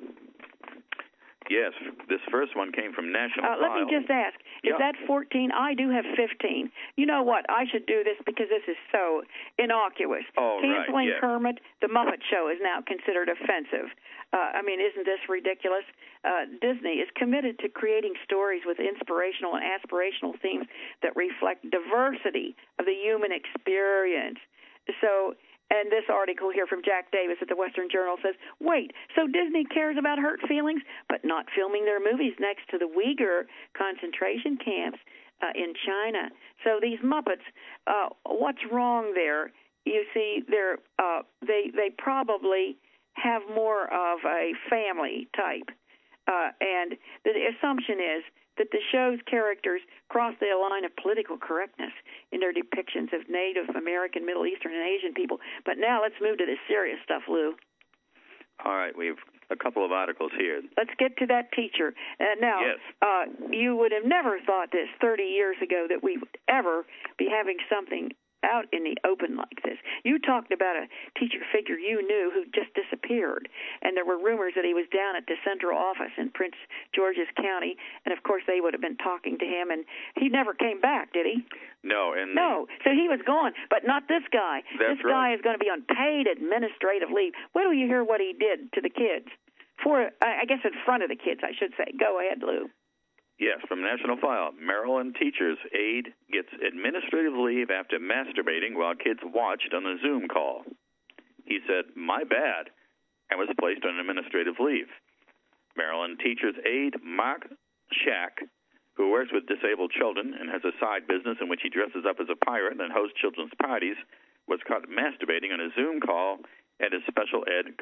Yes, this first one came from National File. Let me just ask, is that 14? I do have 15. You know what? I should do this because this is so innocuous. Canceling Kermit, the Muppet Show, is now considered offensive. I mean, isn't this ridiculous? Disney is committed to creating stories with inspirational and aspirational themes that reflect diversity of the human experience. So... And this article here from Jack Davis at the Western Journal says, wait, so Disney cares about hurt feelings, but not filming their movies next to the Uyghur concentration camps? in China. So these Muppets, what's wrong there? You see, they probably have more of a family type, and the assumption is that the show's characters cross the line of political correctness in their depictions of Native American, Middle Eastern, and Asian people. But now let's move to the serious stuff, Lou. All right, we have a couple of articles here. Let's get to that teacher. Now, yes. You would have never thought this 30 years ago that we would ever be having something out in the open like this. You talked about a teacher figure you knew who just disappeared, and there were rumors that he was down at the central office in Prince George's County, and of course they would have been talking to him, and he never came back, did he? No. So he was gone, but not this guy. That's this guy is going to be on paid administrative leave. Wait till you hear what he did to the kids. I guess in front of the kids, I should say. Go ahead, Lou. Yes, from National File, Maryland teacher's aide gets administrative leave after masturbating while kids watched on a Zoom call. He said, "My bad," and was placed on administrative leave. Maryland teacher's aide, Mark Shack, who works with disabled children and has a side business in which he dresses up as a pirate and hosts children's parties, was caught masturbating on a Zoom call at his special ed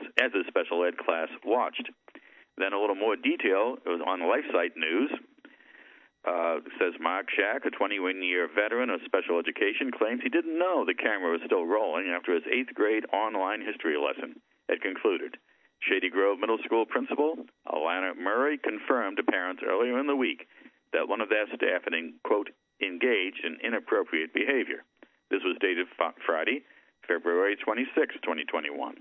class watched. Then a little more detail. It was on LifeSite News. It says Mark Shack, a 21-year veteran of special education, claims he didn't know the camera was still rolling after his 8th grade online history lesson had concluded. Shady Grove Middle School principal Alana Murray confirmed to parents earlier in the week that one of their staff had, quote, engaged in inappropriate behavior. This was dated Friday, February 26, 2021.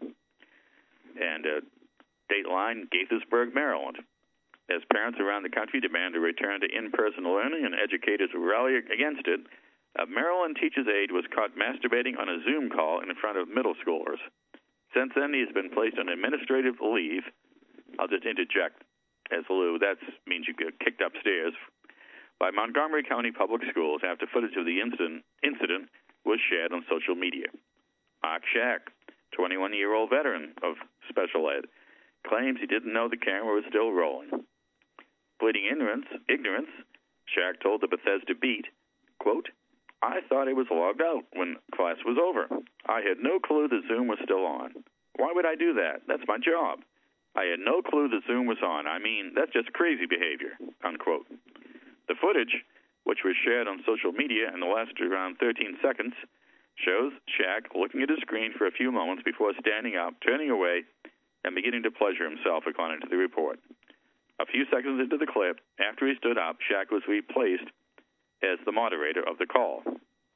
And Dateline, Gaithersburg, Maryland. As parents around the country demand a return to in-person learning and educators rally against it, a Maryland teacher's aide was caught masturbating on a Zoom call in front of middle schoolers. Since then, he has been placed on administrative leave. I'll just interject, as Lou, that means you get kicked upstairs, by Montgomery County Public Schools after footage of the incident was shared on social media. Mark Shack, 21-year-old veteran of special ed, claims he didn't know the camera was still rolling. Pleading ignorance, Shack told the Bethesda Beat, quote, "I thought it was logged out when class was over. I had no clue the Zoom was still on. Why would I do that? That's my job. I had no clue the Zoom was on. I mean, that's just crazy behavior," unquote. The footage, which was shared on social media and lasted around 13 seconds, shows Shack looking at his screen for a few moments before standing up, turning away, and beginning to pleasure himself, according to the report. A few seconds into the clip, after he stood up, Shack was replaced as the moderator of the call.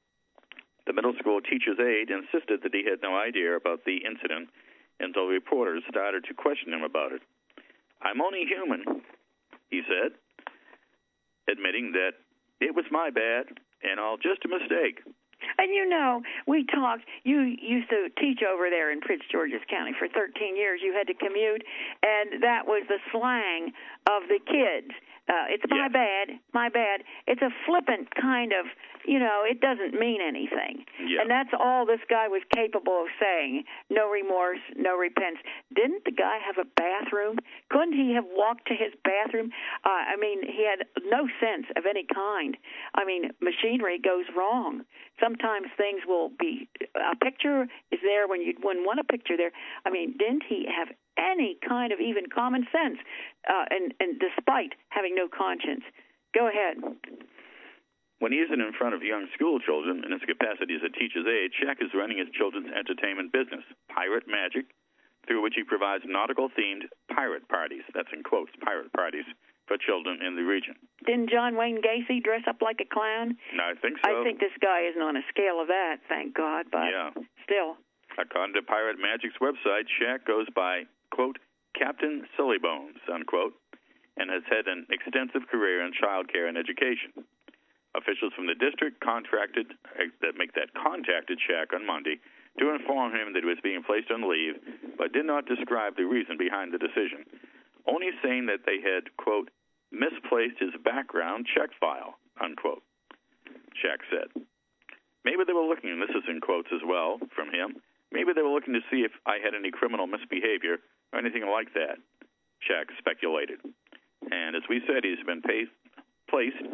The middle school teacher's aide insisted that he had no idea about the incident until reporters started to question him about it. "I'm only human," he said, admitting that it was my bad and all just a mistake. And we talked, you used to teach over there in Prince George's County for 13 years. You had to commute, and that was the slang of the kids. It's my bad, my bad. It's a flippant kind of, it doesn't mean anything. Yeah. And that's all this guy was capable of saying. No remorse, no repentance. Didn't the guy have a bathroom? Couldn't he have walked to his bathroom? He had no sense of any kind. Machinery goes wrong. Sometimes things will be, a picture is there when you wouldn't want a picture there. Didn't he have any kind of even common sense, and despite having no conscience? Go ahead. When he isn't in front of young school children in his capacity as a teacher's aide, Shack is running his children's entertainment business, Pirate Magic, through which he provides nautical-themed pirate parties, that's in quotes, pirate parties, for children in the region. Didn't John Wayne Gacy dress up like a clown? No, I think so. I think this guy isn't on a scale of that, thank God, but still. According to Pirate Magic's website, Shack goes by, quote, Captain Sillybones, unquote, and has had an extensive career in child care and education. Officials from the district contacted Shack on Monday to inform him that he was being placed on leave, but did not describe the reason behind the decision, only saying that they had, quote, misplaced his background check file, unquote, Shack said. Maybe they were looking, and this is in quotes as well from him, maybe they were looking to see if I had any criminal misbehavior or anything like that, Shack speculated. And as we said, he's been placed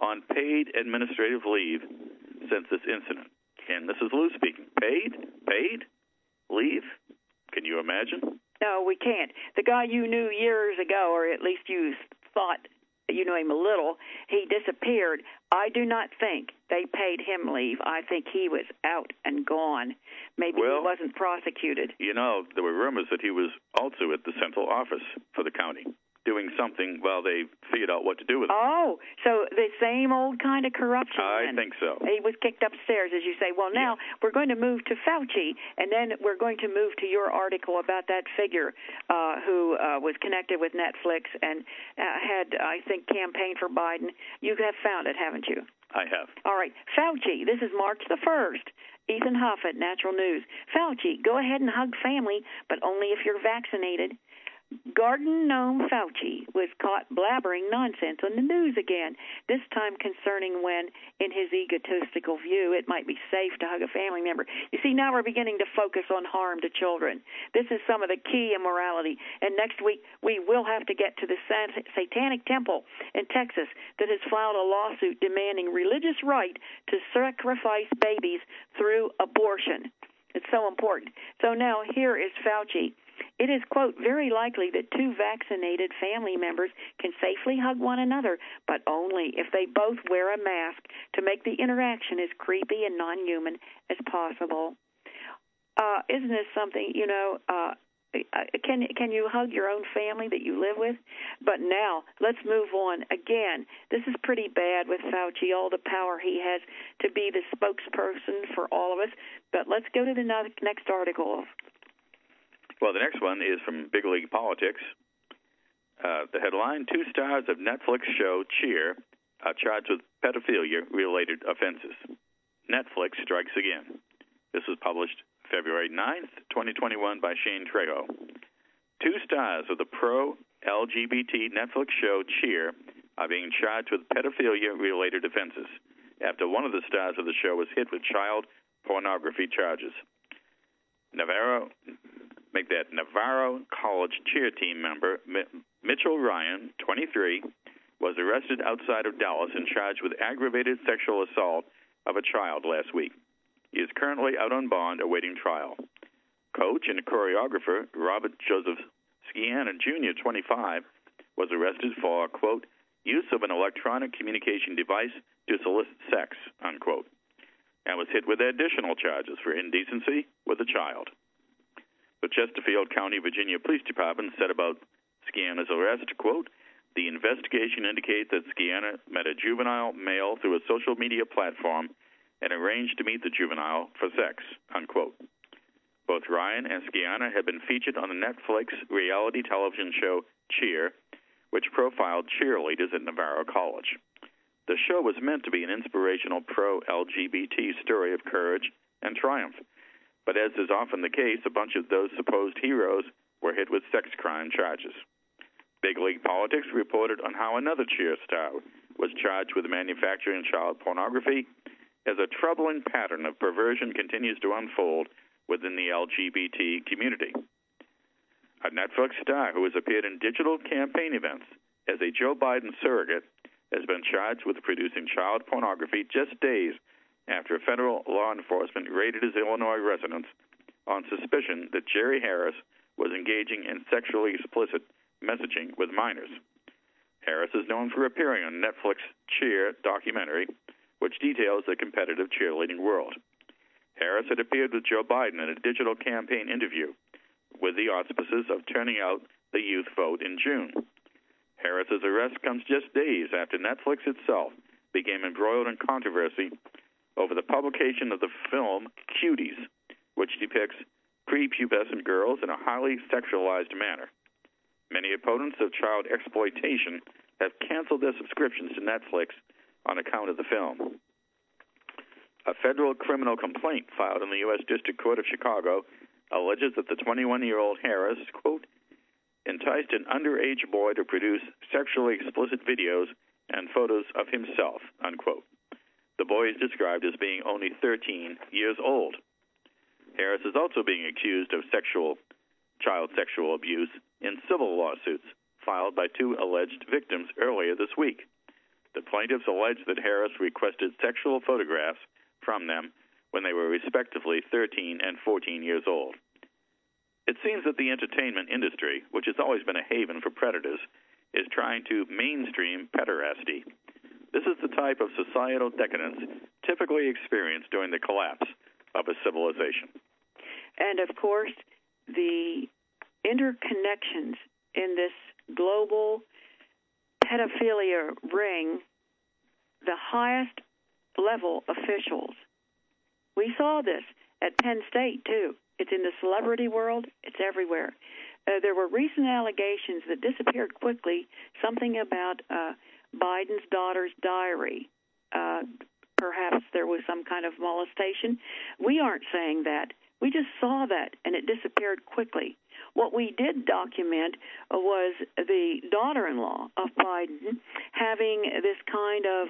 on paid administrative leave since this incident. And this is Lou speaking. Paid leave? Can you imagine? No, we can't. The guy you knew years ago, or at least you thought you knew him a little, he disappeared. I do not think they paid him leave. I think he was out and gone. Maybe he wasn't prosecuted. You know, there were rumors that he was also at the central office for the county, doing something while they figured out what to do with him. Oh, so the same old kind of corruption. I think so. He was kicked upstairs, as you say. Well, now we're going to move to Fauci, and then we're going to move to your article about that figure who was connected with Netflix and had, I think, campaigned for Biden. You have found it, haven't you? I have. All right. Fauci, this is March the 1st. Ethan Huff at Natural News. Fauci, go ahead and hug family, but only if you're vaccinated. Garden Gnome Fauci was caught blabbering nonsense on the news again, this time concerning when, in his egotistical view, it might be safe to hug a family member. You see, now we're beginning to focus on harm to children. This is some of the key immorality. And next week, we will have to get to the Satanic Temple in Texas that has filed a lawsuit demanding religious right to sacrifice babies through abortion. It's so important. So now here is Fauci. It is, quote, very likely that two vaccinated family members can safely hug one another, but only if they both wear a mask to make the interaction as creepy and non-human as possible. Isn't this something, you know, can you hug your own family that you live with? But now, let's move on. Again, this is pretty bad with Fauci, all the power he has to be the spokesperson for all of us. But let's go to the next article. Well, the next one is from Big League Politics. The headline, 2 stars of Netflix show Cheer are charged with pedophilia-related offenses. Netflix strikes again. This was published February 9th, 2021 by Shane Trejo. 2 stars of the pro-LGBT Netflix show Cheer are being charged with pedophilia-related offenses after one of the stars of the show was hit with child pornography charges. Navarro College cheer team member Mitchell Ryan, 23, was arrested outside of Dallas and charged with aggravated sexual assault of a child last week. He is currently out on bond awaiting trial. Coach and choreographer Robert Joseph Scianna Jr., 25, was arrested for, quote, use of an electronic communication device to solicit sex, unquote, and was hit with additional charges for indecency with a child. The Chesterfield County, Virginia Police Department said about Scianna's arrest, quote, the investigation indicates that Scianna met a juvenile male through a social media platform and arranged to meet the juvenile for sex, unquote. Both Ryan and Scianna had been featured on the Netflix reality television show Cheer, which profiled cheerleaders at Navarro College. The show was meant to be an inspirational pro-LGBT story of courage and triumph. But as is often the case, a bunch of those supposed heroes were hit with sex crime charges. Big League Politics reported on how another cheer star was charged with manufacturing child pornography as a troubling pattern of perversion continues to unfold within the LGBT community. A Netflix star who has appeared in digital campaign events as a Joe Biden surrogate has been charged with producing child pornography just days after federal law enforcement raided his Illinois residence on suspicion that Jerry Harris was engaging in sexually explicit messaging with minors. Harris is known for appearing on Netflix Cheer documentary, which details the competitive cheerleading world. Harris had appeared with Joe Biden in a digital campaign interview with the auspices of turning out the youth vote in June. Harris's arrest comes just days after Netflix itself became embroiled in controversy over the publication of the film Cuties, which depicts prepubescent girls in a highly sexualized manner. Many opponents of child exploitation have canceled their subscriptions to Netflix on account of the film. A federal criminal complaint filed in the U.S. District Court of Chicago alleges that the 21-year-old Harris, quote, enticed an underage boy to produce sexually explicit videos and photos of himself, unquote. The boy is described as being only 13 years old. Harris is also being accused of child sexual abuse in civil lawsuits filed by 2 alleged victims earlier this week. The Plaintiffs allege that Harris requested sexual photographs from them when they were respectively 13 and 14 years old. It seems that the entertainment industry, which has always been a haven for predators, is trying to mainstream pederasty. This is the type of societal decadence typically experienced during the collapse of a civilization. And, of course, the interconnections in this global pedophilia ring, the highest level officials. We saw this at Penn State, too. It's in the celebrity world. It's everywhere. There were recent allegations that disappeared quickly, something about Biden's daughter's diary. Perhaps there was some kind of molestation. We aren't saying that. We just saw that, and it disappeared quickly. What we did document was the daughter-in-law of Biden having this kind of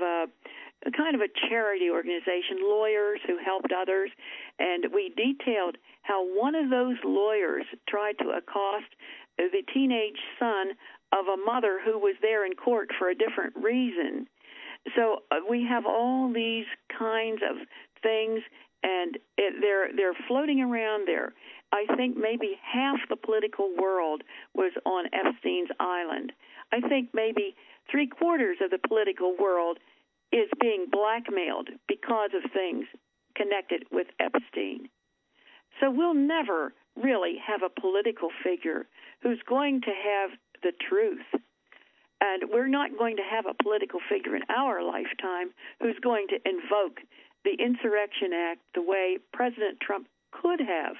a charity organization, lawyers who helped others, and we detailed how one of those lawyers tried to accost the teenage son of a mother who was there in court for a different reason. So we have all these kinds of things, and they're floating around there. I think maybe half the political world was on Epstein's island. I think maybe 3/4 of the political world is being blackmailed because of things connected with Epstein. So we'll never really have a political figure who's going to have the truth. And we're not going to have a political figure in our lifetime who's going to invoke the Insurrection Act the way President Trump could have.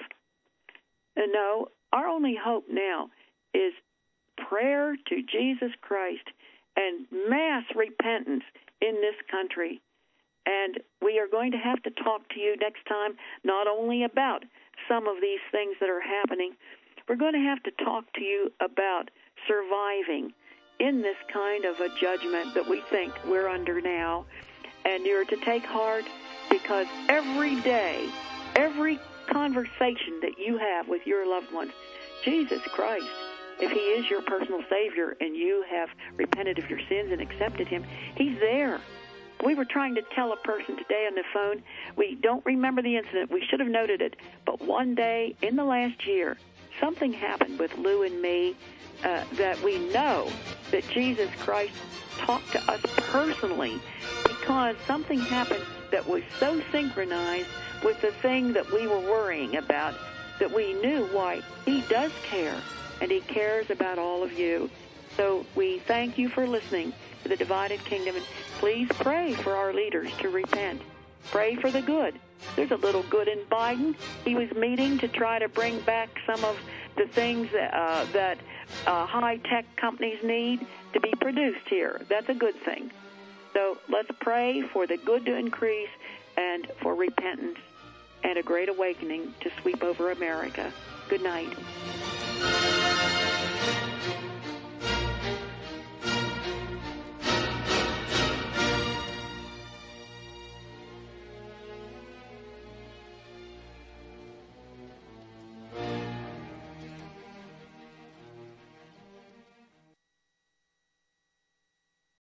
And no, our only hope now is prayer to Jesus Christ and mass repentance in this country. And we are going to have to talk to you next time, not only about some of these things that are happening, we're going to have to talk to you about surviving in this kind of a judgment that we think we're under now. And you're to take heart, because every day, every conversation that you have with your loved ones, Jesus Christ, if he is your personal Savior and you have repented of your sins and accepted him, he's there. We were trying to tell a person today on the phone, we don't remember the incident, we should have noted it, but one day in the last year, something happened with Lou and me that we know that Jesus Christ talked to us personally, because something happened that was so synchronized with the thing that we were worrying about that we knew why he does care, and he cares about all of you. So we thank you for listening to the Divided Kingdom, and please pray for our leaders to repent. Pray for the good. There's a little good in Biden. He was meeting to try to bring back some of the things that high-tech companies need to be produced here. That's a good thing. So let's pray for the good to increase and for repentance and a great awakening to sweep over America. Good night.